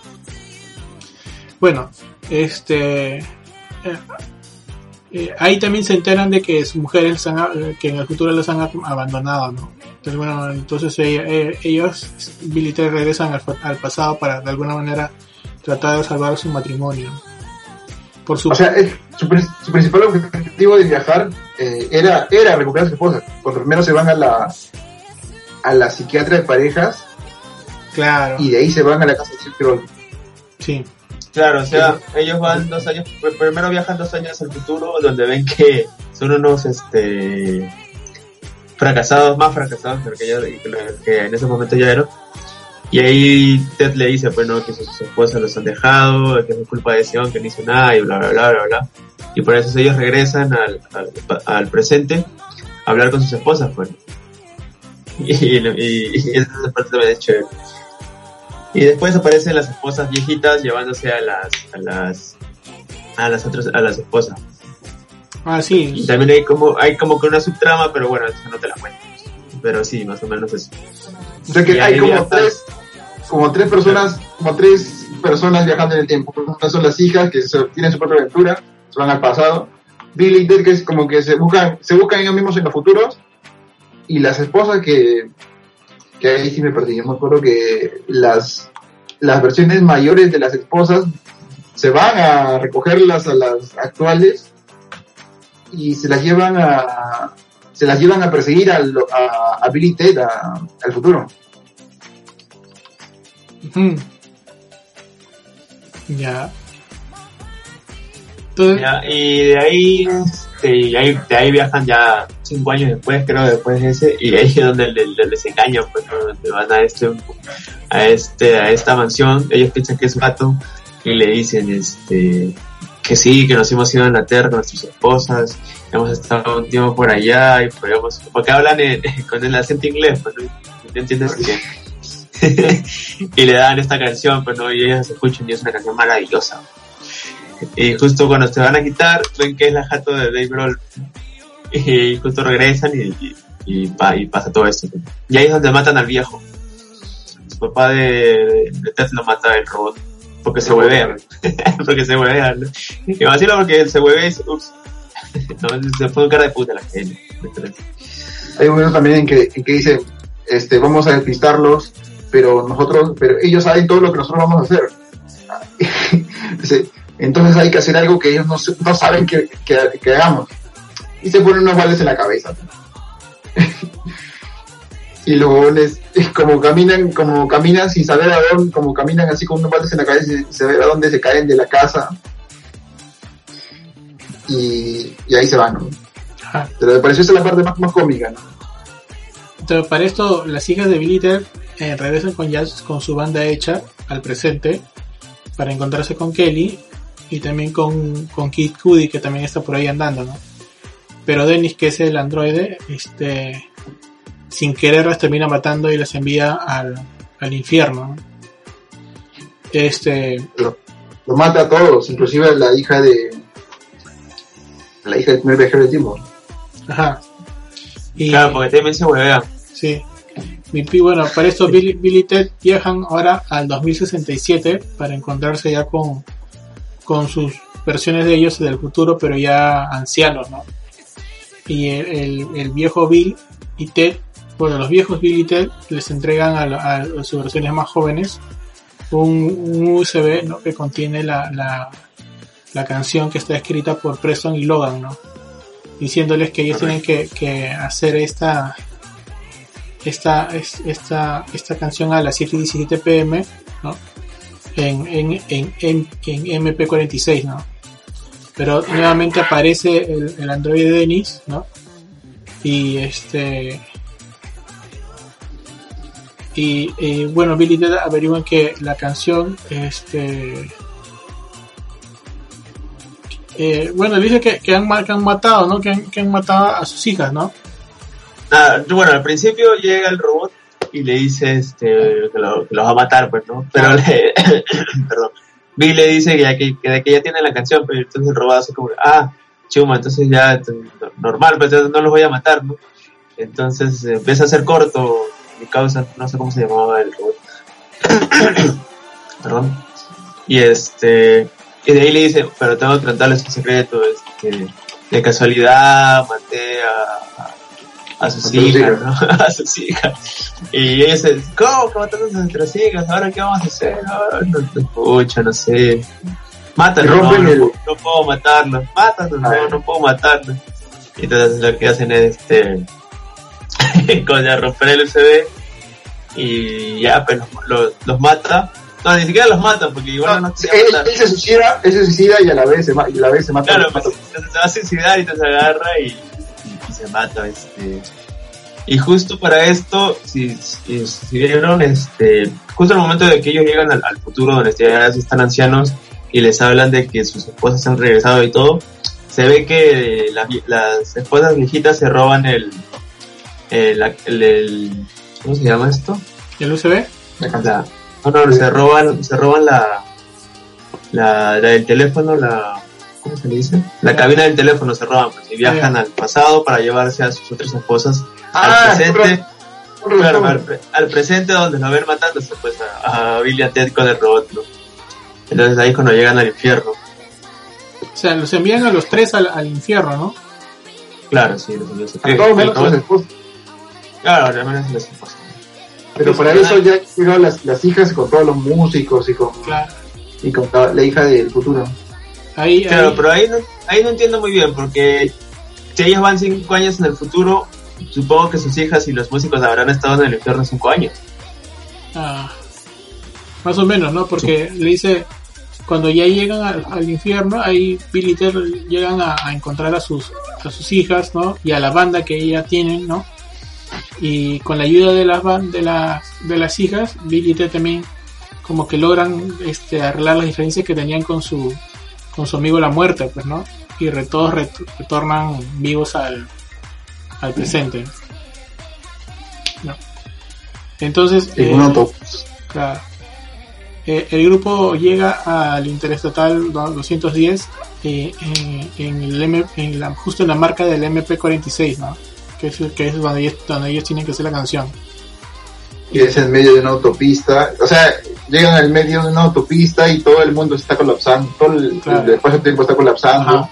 Bueno, este eh, eh, ahí también se enteran de que sus mujeres han, eh, que en el futuro los han abandonado, ¿no? Entonces bueno, entonces ella, eh, ellos, Bill y Ted regresan al, al pasado para de alguna manera tratar de salvar su matrimonio. Por su... O sea, es, su, su principal objetivo de viajar eh, era era recuperar a su esposa. Cuando primero se van a la a la psiquiatra de parejas, claro, y de ahí se van a la casa de Grohl. Sí. Claro, o sea, ellos van dos años, primero viajan dos años al futuro, donde ven que son unos, este, fracasados, más fracasados que, ya, que en ese momento ya eran. Y ahí Ted le dice, pues no, que sus, sus esposas los han dejado, que es culpa de Sion, que no hizo nada, y bla, bla, bla, bla, bla. Y por eso ellos regresan al, al, al presente a hablar con sus esposas, pues. Y, y, y esa parte también es chévere. Y después aparecen las esposas viejitas llevándose a las a las a las otras a las esposas. Ah, sí. Y también hay como hay como que una subtrama, pero bueno, eso no te la cuento. Pero sí, más o menos eso. O sea que y hay como tres como tres personas, como tres personas viajando en el tiempo. Una son las hijas que se, tienen su propia aventura, se van al pasado. Billy y Ted que es como que se buscan se buscan ellos mismos en los futuros, y las esposas que que ahí sí me perdí. Yo me acuerdo que las las versiones mayores de las esposas se van a recogerlas a las actuales y se las llevan a se las llevan a perseguir a, a, a Billy y Ted a, al futuro. Mm. Ya. Entonces... ya. Y de ahí, este, ahí de ahí viajan ya cinco años después, creo, después de ese, y ahí es donde les, les engañan, pues, donde van a este a este a esta mansión. Ellos piensan que es un gato y le dicen, este que sí, que nos hemos ido a Inglaterra con nuestras esposas, hemos estado un tiempo por allá y podemos, porque hablan en, con el acento inglés, pues, ¿no? ¿Entiendes? Que y le dan esta canción, pues no, y ellos escuchan y es una canción maravillosa. Y justo cuando se van a quitar, ven que es la jato de Dave Grohl y justo regresan y, y, y, pa, y pasa todo esto. Y ahí es donde matan al viejo. Su papá de, de Ted lo mata el robot porque se huevea, porque se huevea, ¿no? Y vacila porque se huevea y se, ups. Entonces se pone cara de puta la gente. Hay un momento también en que, en que dice, este, vamos a despistarlos, pero nosotros, pero ellos saben todo lo que nosotros vamos a hacer. Entonces hay que hacer algo que ellos no, no saben que, que, que hagamos. Y se ponen unos baldes en la cabeza. Y luego les, como caminan, como caminan sin saber a dónde, como caminan así con unos baldes en la cabeza y se ve a dónde se caen de la casa. Y, y ahí se van, ¿no? Ajá. Pero me pareció esa la parte más, más cómica, ¿no? Entonces, para esto, las hijas de Bill y Ted eh, regresan con Jazz con su banda hecha al presente para encontrarse con Kelly y también con, con Kid Cudi, que también está por ahí andando, ¿no? Pero Dennis, que es el androide, este, sin querer las termina matando y las envía al, al infierno, ¿no? Este, lo, lo mata a todos, inclusive a la hija de la hija del primer viajero de Timor. Ajá. Y, claro, porque también se huevea. Sí. Y bueno, para esto Bill, Bill y Ted viajan ahora al dos mil sesenta y siete para encontrarse ya con, con sus versiones de ellos del futuro, pero ya ancianos, ¿no? Y el, el, el viejo Bill y Ted, bueno, los viejos Bill y Ted les entregan a, a, a sus versiones más jóvenes un, un U S B, ¿no? Que contiene la, la, la canción que está escrita por Preston y Logan, ¿no? Diciéndoles que ellos tienen que, que hacer esta esta esta esta canción a las siete y diecisiete pm, ¿no? En en en en, en eme pe cuarenta y seis, ¿no? Pero nuevamente aparece el, el androide Dennis, ¿no? Y este y, y bueno, Bill y Ted averiguan que la canción este Eh, bueno, dice que, que, han, que han matado, ¿no? Que han, que han matado a sus hijas, ¿no? Ah, bueno, al principio llega el robot y le dice este que, lo, que los va a matar, pues, ¿no? Pero le, perdón, Bill le dice que ya, que, que, que ya tiene la canción, pero entonces el robot hace como, ah, chuma, entonces ya, normal, pues no los voy a matar, ¿no? Entonces eh, empieza a ser corto, mi causa, no sé cómo se llamaba el robot. Perdón. Y este... Y de ahí le dice, pero tengo que contarles un secreto, este, de casualidad maté a, a, a sus hijas, ¿no? A sus hijas. Y ella dice, ¿cómo que mataste a nuestras hijas? ¿Ahora qué vamos a hacer? No, no te escucho, no sé. Mátalo, no, no, el... no, no puedo matarlo. Mátalo, no, no puedo matarlo. Y entonces lo que hacen es, este, con ya romper el U S B y ya, pues los, los, los mata. No, ni siquiera los matan porque igual no, no él, él se suicida, él se suicida y a la vez se, ma- y a la vez se mata. Claro, pues, entonces se va a suicidar y te se agarra y, y, y se mata, este. Y justo para esto, si, si, si vieron, este, justo en el momento de que ellos llegan al, al futuro donde ya están ancianos y les hablan de que sus esposas han regresado y todo, se ve que la, las esposas viejitas se roban el, el, el, el ¿cómo se llama esto? ¿El U S B? La, no, no, se roban, se roban la, la, la del teléfono, la, ¿cómo se le dice? La cabina del teléfono se roban, pues, y viajan al pasado para llevarse a sus otras esposas ah, al presente, pero, claro, al, al presente donde lo ven matándose, pues, a, a Bill y a Ted con el robot, ¿no? Entonces ahí es cuando llegan al infierno. O sea, los envían a los tres al, al infierno, ¿no? Claro, sí, los envían a todos menos a las esposas. Claro, al menos a las esposas. Pero para eso ya llegaron las, las hijas con todos los músicos y con, claro. y con la, la hija del futuro. Ahí, claro, ahí. Pero ahí no, ahí no entiendo muy bien, porque si ellos van cinco años en el futuro, supongo que sus hijas y los músicos habrán estado en el infierno cinco años. Ah, más o menos, ¿no? Porque sí. Le dice, cuando ya llegan al, al infierno, ahí Bill y Ted llegan a, a encontrar a sus, a sus hijas, ¿no? Y a la banda que ellas tienen, ¿no? Y con la ayuda de las de las de las hijas, Bill y Ted también como que logran este arreglar las diferencias que tenían con su con su amigo la muerte, pues, ¿no? Y re, todos re, retornan vivos al, al presente. ¿No? Entonces, eh, claro, eh, el grupo llega al Interestatal doscientos diez eh, en, en el M, en la, justo en la marca del M P cuarenta y seis, ¿no? Que es, que es donde, ellos, donde ellos tienen que hacer la canción. Y es en medio de una autopista, o sea, llegan al medio de una autopista y todo el mundo está colapsando, todo el, claro. el espacio tiempo está colapsando.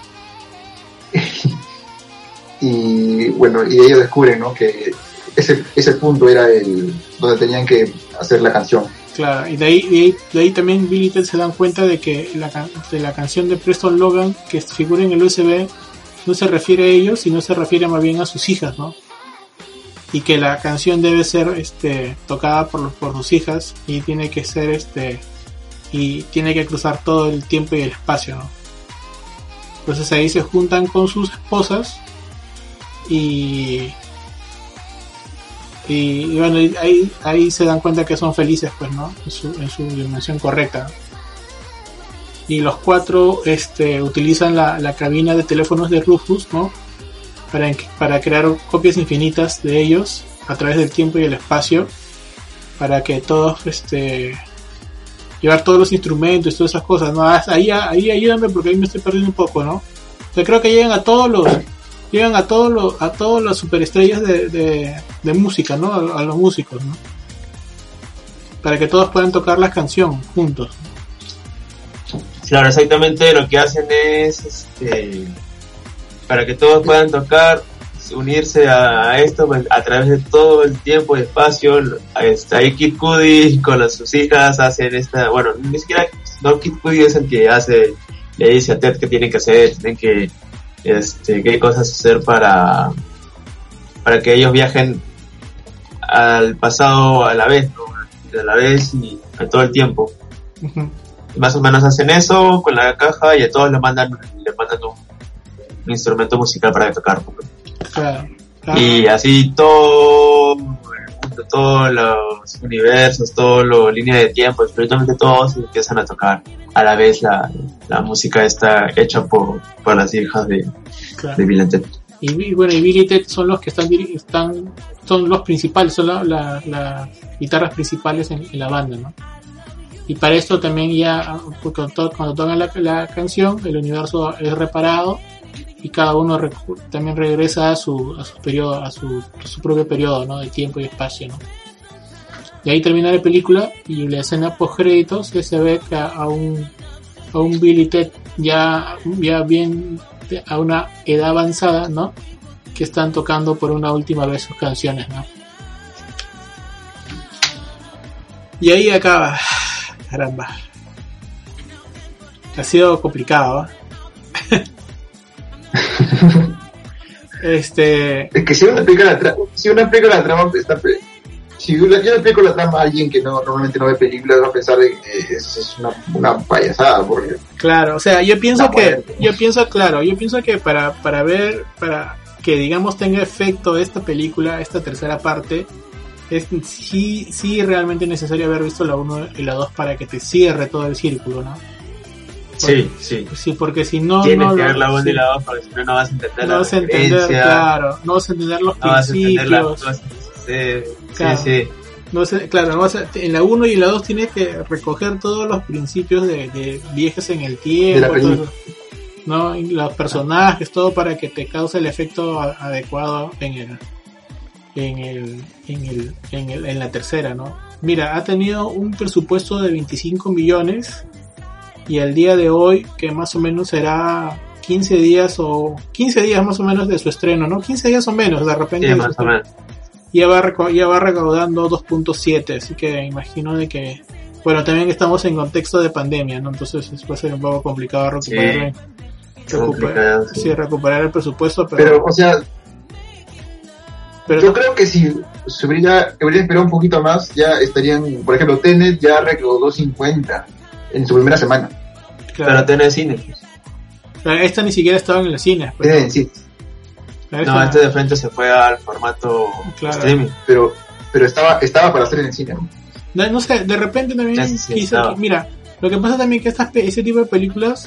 Y bueno, y ellos descubren, ¿no?, que ese ese punto era el donde tenían que hacer la canción. Claro, y de ahí, de ahí, de ahí también Bill y Ted se dan cuenta de que la, de la canción de Preston Logan que figura en el U S B no se refiere a ellos, sino se refiere más bien a sus hijas, ¿no? Y que la canción debe ser este tocada por por sus hijas y tiene que ser este y tiene que cruzar todo el tiempo y el espacio, ¿no? Entonces ahí se juntan con sus esposas y y, y bueno, ahí ahí se dan cuenta que son felices, pues, ¿no? En su, en su dimensión correcta. Y los cuatro este utilizan la, la cabina de teléfonos de Rufus, ¿no? Para, para crear copias infinitas de ellos a través del tiempo y el espacio, para que todos este llevar todos los instrumentos y todas esas cosas, ¿no? Ahí, ahí ayúdame porque ahí me estoy perdiendo un poco, ¿no? O sea, creo que llegan a todos los llegan a todos los a todas las superestrellas de, de, de música, ¿no? A, a los músicos, ¿no? Para que todos puedan tocar la canción juntos. Claro, exactamente lo que hacen es este para que todos puedan tocar, unirse a, a esto, pues, a través de todo el tiempo y espacio. Está ahí Kid Cudi con las, sus hijas hacen esta, bueno, ni siquiera, no, Kid Cudi es el que hace, le dice a Ted que tienen que hacer, tienen que, este, qué cosas hacer para, para que ellos viajen al pasado a la vez, ¿no? A la vez y a todo el tiempo. Uh-huh. Más o menos hacen eso con la caja y a todos le mandan, le mandan un un instrumento musical para tocar. Claro, claro. Y así todo todos los universos, todas las líneas de tiempo, absolutamente todos empiezan a tocar a la vez la, la música está hecha por, por las hijas de, claro. de Bill y Ted. Y bueno, y Bill y Ted son los que están, están son los principales, son las la, la guitarras principales en, en la banda, ¿no? Y para esto también ya, cuando, cuando tocan la, la canción, el universo es reparado y cada uno rec- también regresa a su a su periodo, a su, a su propio periodo, ¿no? De tiempo y espacio, ¿no? Y ahí termina la película y la escena post créditos que se ve que a, a un a un Bill y Ted ya ya bien a una edad avanzada, ¿no? Que están tocando por una última vez sus canciones, ¿no? Y ahí acaba. Caramba. Ha sido complicado, ¿eh? este es que si uno explica la trama si uno explica la trama está, si uno, yo le explico la trama a alguien que no normalmente no ve películas va a pensar que es, es una, una payasada porque claro, o sea, yo pienso que muerte. yo pienso claro yo pienso que para para ver para que digamos tenga efecto esta película, esta tercera parte, es sí sí realmente necesario haber visto la uno y la dos para que te cierre todo el círculo, ¿no? Sí, sí. Sí, porque si no... Tienes no que ver la uno sí. y la dos, porque si no, no vas a entender no la vas a entender, claro, no vas a entender los no principios. Vas a entender la, sí, claro, sí, sí. No sé, claro, no vas a, en la uno y en la dos tienes que recoger todos los principios de, de viajes en el tiempo, todo, ¿no? Y los personajes, todo para que te cause el efecto a, adecuado en el, en el, en el, en el, en la tercera, ¿no? Mira, ha tenido un presupuesto de veinticinco millones. Y al día de hoy, que más o menos será quince días o quince días más o menos de su estreno, ¿no? quince días o menos, de repente. Sí, más o menos. Ya va, ya va recaudando dos punto siete, así que imagino de que... Bueno, también estamos en contexto de pandemia, ¿no? Entonces va a ser un poco complicado recuperar, sí, recuperar, sí. Sí, recuperar el presupuesto, pero... Pero, o sea... Pero yo creo que si se hubiera, hubiera esperado un poquito más, ya estarían... Por ejemplo, Tenet ya recaudó cincuenta en su primera semana. Claro. Pero Tenet cine. Pues. Esta ni siquiera estaba en el cine. Pues. Tenet, sí. Esta... No, este de frente se fue al formato claro. streaming. Pero pero estaba estaba para hacer en el cine. No, no sé, de repente también sí, sí, quizá, mira, lo que pasa también que estas ese tipo de películas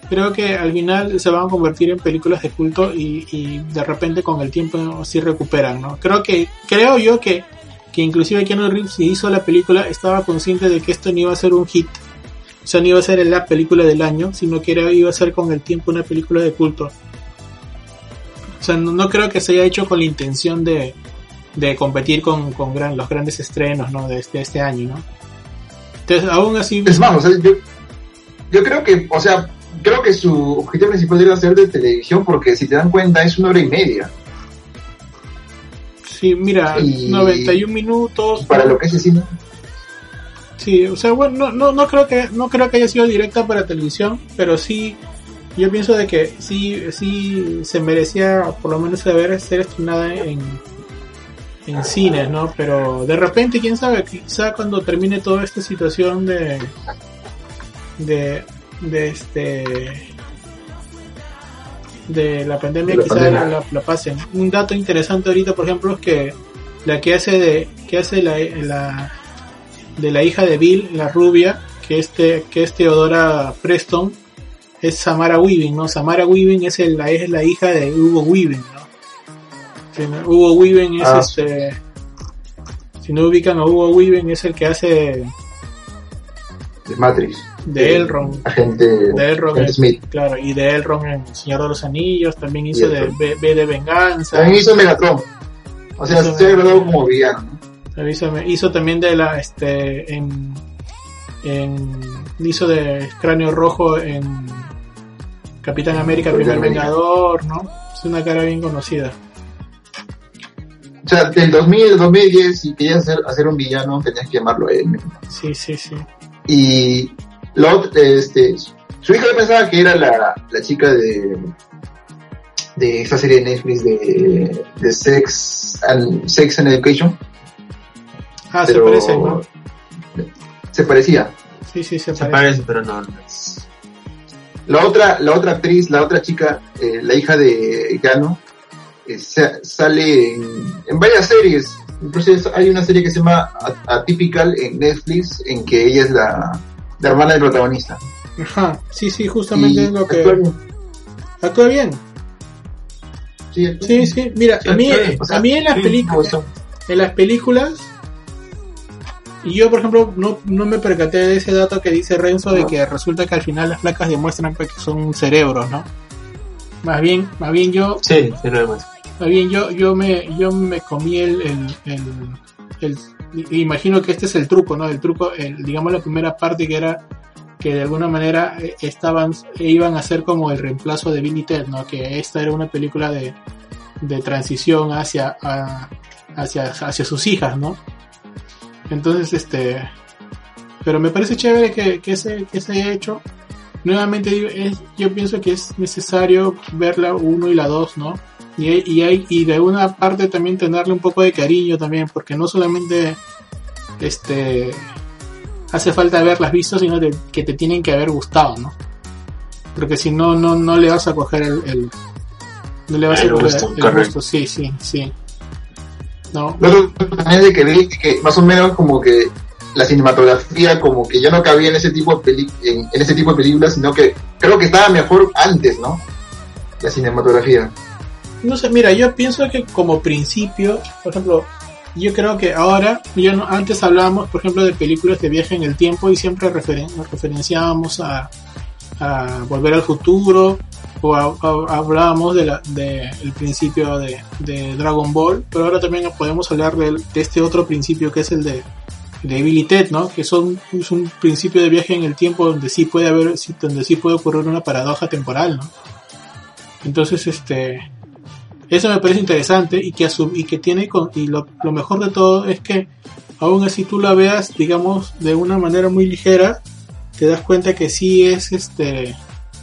creo que al final se van a convertir en películas de culto y, y de repente con el tiempo sí recuperan, ¿no? Creo que, creo yo que, que inclusive Keanu Reeves, si hizo la película, estaba consciente de que esto no iba a ser un hit. O sea, no iba a ser la película del año, sino que era, iba a ser con el tiempo una película de culto. O sea, no, no creo que se haya hecho con la intención de, de competir con, con gran, los grandes estrenos, ¿no? De este, este año, ¿no? Entonces, aún así... Es más, o sea, yo, yo creo que, o sea, creo que su objetivo principal era ser de televisión, porque si te dan cuenta es una hora y media. Sí, mira, y noventa y un minutos. Para ¿no? lo que es el cine. Sí, o sea, bueno, no, no, no creo que, no creo que haya sido directa para televisión, pero sí, yo pienso de que sí, sí se merecía por lo menos haber ser estrenada en, en cines, ¿no? Pero de repente, quién sabe, quizá cuando termine toda esta situación de, de, de este, de la pandemia, la quizá pandemia. La, la, la pasen. Un dato interesante ahorita, por ejemplo, es que la que hace de, que hace la, la de la hija de Bill, la rubia, que este, que es Theodora Preston, es Samara Weaving, ¿no? Samara Weaving es, el, es la hija de Hugo Weaving, ¿no? Hugo Weaving es ah. este, si no ubican a Hugo Weaving, es el que hace de Matrix, de Elrond, agente, de Elrond agente Smith, claro, y de Elrond en Señor de los Anillos, también hizo de B, B de Venganza, también hizo Megatron, o sea, se ha agradado como villano, ¿no? Hizo, hizo también de la este en, en hizo de Cráneo Rojo en Capitán América, el primer Vengador, ¿no? Es una cara bien conocida. O sea, del dos mil al dos mil diez, si querías hacer, hacer un villano, tenías que llamarlo a él mismo. Sí, sí, sí. Y lo, este, su hija pensaba que era la, la chica de de esta serie de Netflix de, de Sex and Sex and Education. Ah, pero se parece, ¿no? Se parecía. Sí, sí, se, se parece. parece, pero no, no es. La otra, la otra actriz, la otra chica, eh, la hija de Keanu, eh, se, sale en, en varias series. Entonces hay una serie que se llama Atypical en Netflix, en que ella es la, la hermana del protagonista. Ajá, sí, sí, justamente y es lo que... Actúa bien. ¿Actúa bien? Sí, sí, sí, mira, sí, a mí, o sea, a mí en las sí, películas, no, en las películas, y yo por ejemplo no, no me percaté de ese dato que dice Renzo de que resulta que al final las flacas demuestran que son cerebros, ¿no? Más bien, más bien yo, sí, sí lo demuestra. Más bien yo, yo me, yo me comí el, el, el, el, el, imagino que este es el truco, ¿no? El truco, el, digamos la primera parte que era que de alguna manera estaban, iban a ser como el reemplazo de Bill y Ted, ¿no? Que esta era una película de, de transición hacia, a, hacia, hacia sus hijas, ¿no? Entonces, este, pero me parece chévere que, que se, que se haya hecho. Nuevamente, es, yo pienso que es necesario ver la uno y la dos, ¿no? Y, y hay, y de una parte también tenerle un poco de cariño también, porque no solamente, este, hace falta haberlas visto, sino de, que te tienen que haber gustado, ¿no? Porque si no, no, no le vas a coger el, el no le vas el a coger gusto, el gusto, sí, sí, sí. No. Luego también de que vi que más o menos como que la cinematografía como que ya no cabía en ese tipo de peli- en, en ese tipo de películas, sino que creo que estaba mejor antes, ¿no? La cinematografía. No sé, mira, yo pienso que como principio, por ejemplo, yo creo que ahora, yo no, antes hablábamos, por ejemplo, de películas de viaje en el tiempo y siempre referen- nos referenciábamos a, a Volver al Futuro, o a, a, hablábamos de la, de el principio de, de Dragon Ball, pero ahora también podemos hablar de, de este otro principio que es el de, de Bill y Ted, ¿no? Que son, es un principio de viaje en el tiempo donde sí puede haber, donde sí puede ocurrir una paradoja temporal, ¿no? Entonces, este, eso me parece interesante y que, asum- y que tiene, con, y lo, lo mejor de todo es que aún así tú la veas, digamos, de una manera muy ligera, te das cuenta que sí es, este,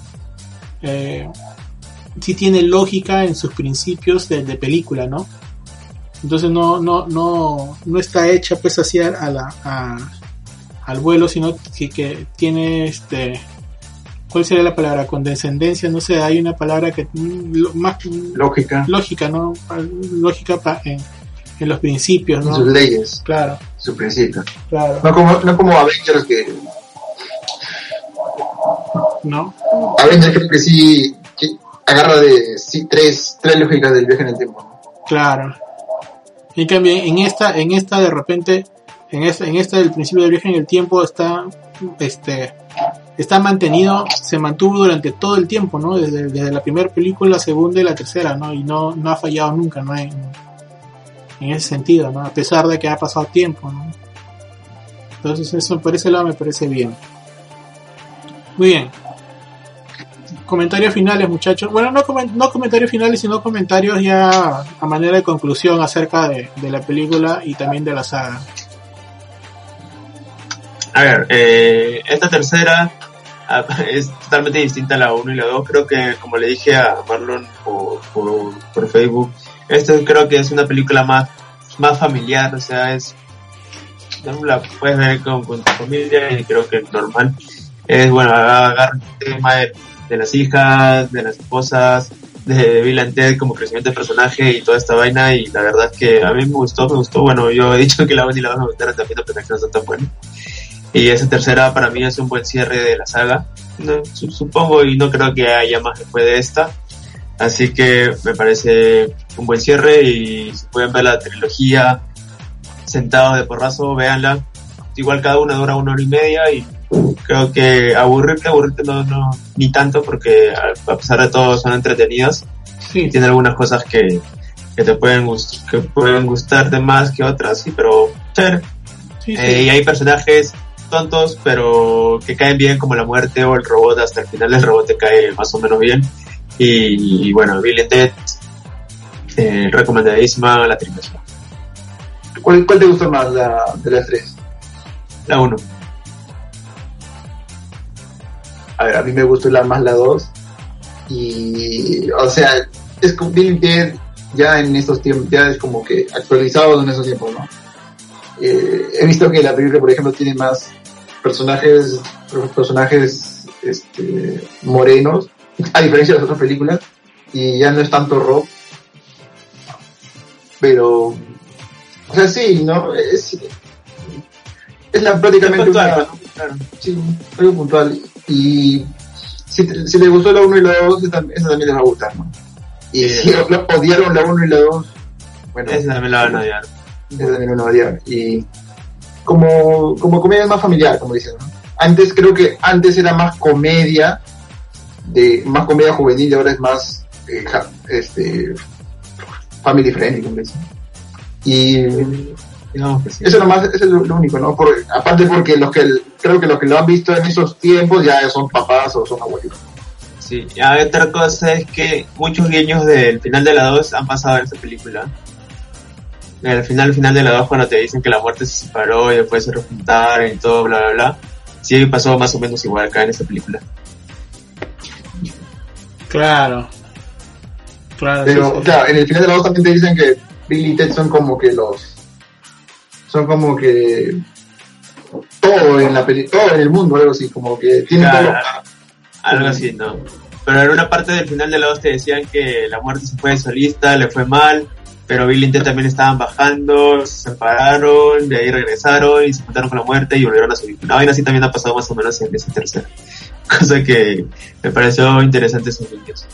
eh, sí tiene lógica en sus principios de, de película, ¿no? Entonces no, no, no, no está hecha pues así a, a la, a, al vuelo, sino que, que tiene, este, ¿cuál sería la palabra? Condescendencia, no sé, hay una palabra que lo, más lógica, lógica, ¿no? Lógica pa, en, en los principios, ¿no? En sus leyes, claro, sus principios, claro. No como, no como Avengers que ¿no? Avengers creo que sí, que agarra de sí, tres, tres lógicas del viaje en el tiempo, ¿no? Claro. Y también en esta, en esta de repente, en esta, en esta del principio del viaje en el tiempo está, este, está mantenido, se mantuvo durante todo el tiempo, ¿no? Desde, desde la primera película, la segunda y la tercera, ¿no? Y no, no ha fallado nunca, ¿no? En, en ese sentido, ¿no? A pesar de que ha pasado tiempo, ¿no? Entonces eso por ese lado me parece bien. Muy bien. Comentarios finales, muchachos. Bueno, no, coment- no comentarios finales, sino comentarios ya a manera de conclusión acerca de, de la película y también de la saga. A ver, eh, esta tercera es totalmente distinta a la uno y la dos. Creo que, como le dije a Marlon por, por, por Facebook, esto creo que es una película más, más familiar, o sea, es, no la puedes ver con, con tu familia y creo que es normal. Es bueno, agarrar el tema de, de las hijas, de las esposas, de Bill and Ted como crecimiento de personaje y toda esta vaina, y la verdad es que a mí me gustó, me gustó. Bueno, yo he dicho que la uno y la dos me gustaron también, a pesar que no son tan buenos. Y esa tercera para mí es un buen cierre de la saga, no, supongo, y no creo que haya más después de esta, así que me parece un buen cierre. Y si pueden ver la trilogía sentados de porrazo, véanla. Igual cada una dura una hora y media y creo que aburrirte, aburrirte no, no, ni tanto, porque a pesar de todo son entretenidas. Sí. Y tiene algunas cosas que, que te pueden gust- que pueden gustarte más que otras, sí, pero chévere. Sí, sí. Eh, y hay personajes tontos pero que caen bien, como la muerte o el robot. Hasta el final el robot te cae más o menos bien. Y, y bueno, Bill and Ted, eh, recomendadísima la trilogía. ¿Cuál, ¿Cuál te gustó más la, de las tres? La uno. A ver, a mí me gustó la más la dos. Y, o sea, es como Bill and Ted ya en estos tiempos, ya es como que actualizado en esos tiempos, ¿no? Eh, he visto que la película, por ejemplo, tiene más personajes, personajes este, morenos, a diferencia de las otras películas, y ya no es tanto rock, pero, o sea, sí, ¿no? Es, es la, prácticamente puntual, una, ¿no? Claro. Sí, algo puntual, y si, si les gustó la uno y la dos, esa también les va a gustar, ¿no? Y sí, si no. odiaron la uno y la dos, bueno, esa también la van a odiar. Esa también la van a odiar. Y como, como comedia más familiar, como dicen, ¿no? Antes creo que antes era más comedia, de más comedia juvenil, y ahora es más eh, este family friendly, como dicen. Y digamos que sí. Eso nomás, eso es lo, lo único, ¿no? Por, aparte porque los que creo que los que lo han visto en esos tiempos ya son papás o son abuelitos. Sí, y otra cosa es que muchos guiños del final de la dos han pasado en esta película. Al final, al final de la dos, cuando te dicen que la muerte se separó y después se rejuntaron y todo, bla, bla, bla. Sí, pasó más o menos igual acá en esta película. Claro. Claro. Pero, sí, sí. Claro, en el final de la dos también te dicen que Bill y Ted son como que los... Son como que... Todo en la peli, todo en el mundo, algo así, como que tienen claro, todo... Algo así, ¿no? Pero en una parte del final de la dos te decían que la muerte se fue de solista, le fue mal, pero Bill y Ted también estaban bajando, se separaron, de ahí regresaron y se juntaron con la muerte y volvieron a subir. Una vaina así también ha pasado más o menos en esa tercera. Cosa que me pareció interesante esos vídeos.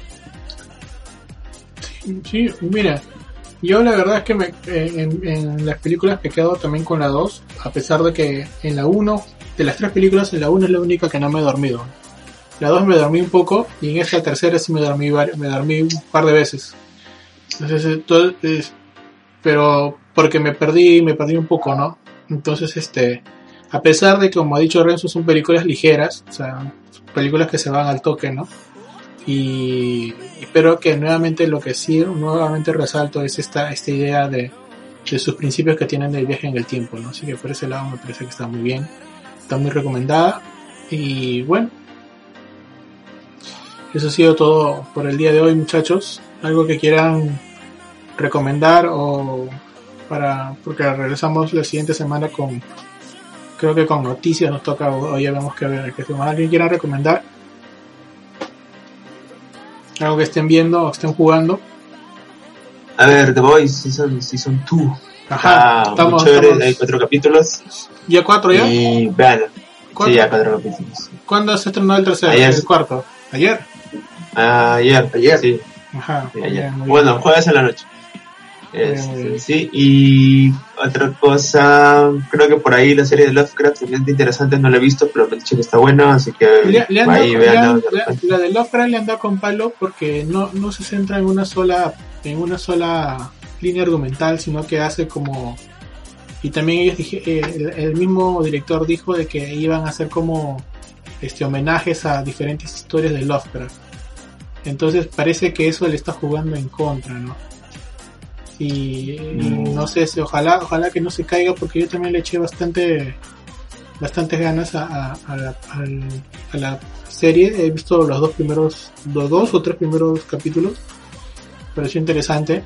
Sí, mira, yo la verdad es que me, en, en las películas me quedo también con la dos, a pesar de que en la uno, de las tres películas, en la uno es la única que no me he dormido. La dos me dormí un poco y en esta tercera sí me dormí, me dormí un par de veces. Entonces, entonces, pero porque me perdí, me perdí un poco, ¿no? Entonces, este, a pesar de que, como ha dicho Renzo, son películas ligeras, o sea, películas que se van al toque, ¿no? Y espero que nuevamente lo que sí, nuevamente resalto es esta, esta idea de, de sus principios que tienen del viaje en el tiempo, ¿no? Así que por ese lado me parece que está muy bien, está muy recomendada. Y bueno, eso ha sido todo por el día de hoy, muchachos. Algo que quieran recomendar o para, porque regresamos la siguiente semana con, creo que con noticias nos toca, hoy ya vemos que ver, que alguien quiera recomendar algo que estén viendo o estén jugando. A ver, The Boys Season, season dos. Ajá, ah, estamos, muy chévere, estamos... hay cuatro capítulos. ¿Ya cuatro ya? Y vean, Sí, ya cuatro capítulos. ¿Cuándo se estrenó el tercero? Ayer. ¿El cuarto? ¿Ayer? Uh, ayer, ayer, sí. Ajá. Sí, ayer. Bien, Bueno, bien. jueves en la noche. Bien, Este, bien. sí, y otra cosa, creo que por ahí la serie de Lovecraft también es interesante, no la he visto, pero me han dicho que está buena, así que Le, le han ahí dado- vean. le han- de la, repente. la de Lovecraft le han dado con palo porque no, no se centra en una sola en una sola línea argumental, sino que hace como, y también ellos dije, eh, el, el mismo director dijo de que iban a hacer como este homenajes a diferentes historias de Lovecraft. Entonces parece que eso le está jugando en contra, ¿no? Y, y Mm. no sé si ojalá ojalá que no se caiga, porque yo también le eché bastante bastantes ganas a, a, a la, al- a la serie. He visto los dos primeros los dos o tres primeros capítulos, pareció interesante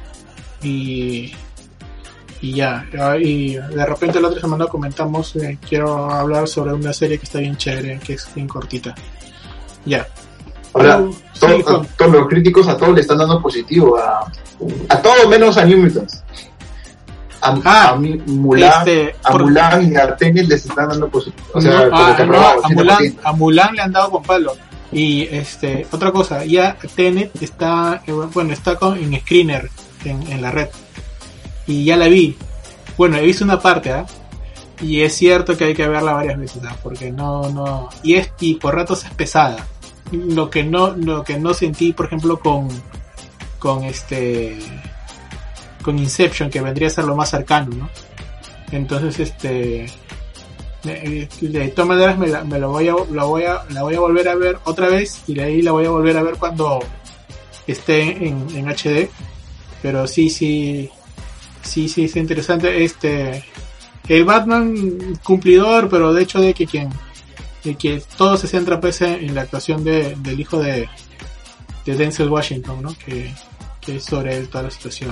y y ya, y de repente la otra semana comentamos, eh, quiero hablar sobre una serie que está bien chévere, que es bien cortita. Ya. Ahora, Pero, todo- sí, Juan. a- todos los críticos a todos le están dando positivo, a, a todo menos a New Mutants. A, Ah, a mi- Mulan, este, a por- Mulan y a Tenet les están dando positivo. O sea, No, como ah, que no, aprobado, a, cien por Mulan, ciento. a Mulan le han dado con palo. Y este, otra cosa, ya Tenet está, eh, bueno, está con, en screener en, en la red. Y ya la vi. Bueno, he visto una parte, ¿ah? Y es cierto que hay que verla varias veces, ¿ah? Porque no, no, y es, y por ratos es pesada. Lo que no, lo que no sentí, por ejemplo, con, con este, con Inception, que vendría a ser lo más cercano, ¿no? Entonces, este, de, de todas maneras me la, me la voy a, la voy a, la voy a volver a ver otra vez, y de ahí la voy a volver a ver cuando esté en, en H D. Pero sí, sí, sí, sí, es interesante. Este, el Batman cumplidor, pero de hecho de que quien, de que todo se centra pues en la actuación de, del hijo de, de Denzel Washington, ¿no? Que, que es sobre él toda la situación.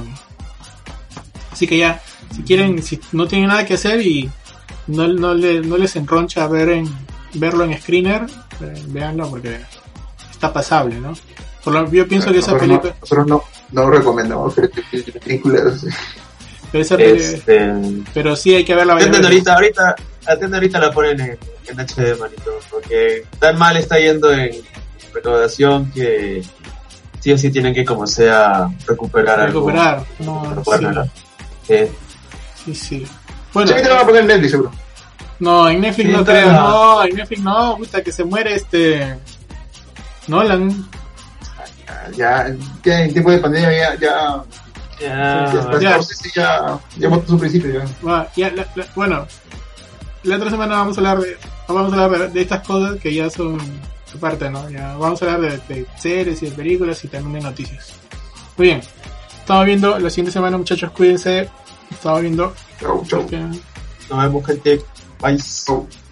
Así que ya, si quieren, si no tienen nada que hacer y no, no, le, no les enroncha ver en, verlo en screener, eh, véanlo porque está pasable, ¿no? Por lo, yo pienso que esa Nosotros película, no, nosotros no, no recomendamos películas. pero, esa peli- Este, pero sí hay que verla varias Atenten veces. ahorita, ahorita, atenten ahorita la ponen en, en H D, manito, porque tan mal está yendo en recaudación que sí o sí tienen que como sea recuperar algo. Recuperar, no, Recuérdenlo. sí, Sí. sí, sí. Bueno, Sí, te lo van a poner en Netflix, seguro. no, en Netflix Sí, no claro. creo, no, en Netflix no, puta, que se muere este Nolan. Ya, ya en tiempo de pandemia ya, ya, Ya, ya, está, ya. Scorsese ya, ya votó su principio ya. Va, ya, la- la- bueno, la otra semana vamos a hablar de, vamos a hablar de, de estas cosas que ya son aparte, ¿no? Ya vamos a hablar de, de series y de películas y también de noticias. Muy bien, estamos viendo la siguiente semana, muchachos, cuídense. Estamos viendo. Chau, chau. que- nos vemos, gente. Bye. Chau.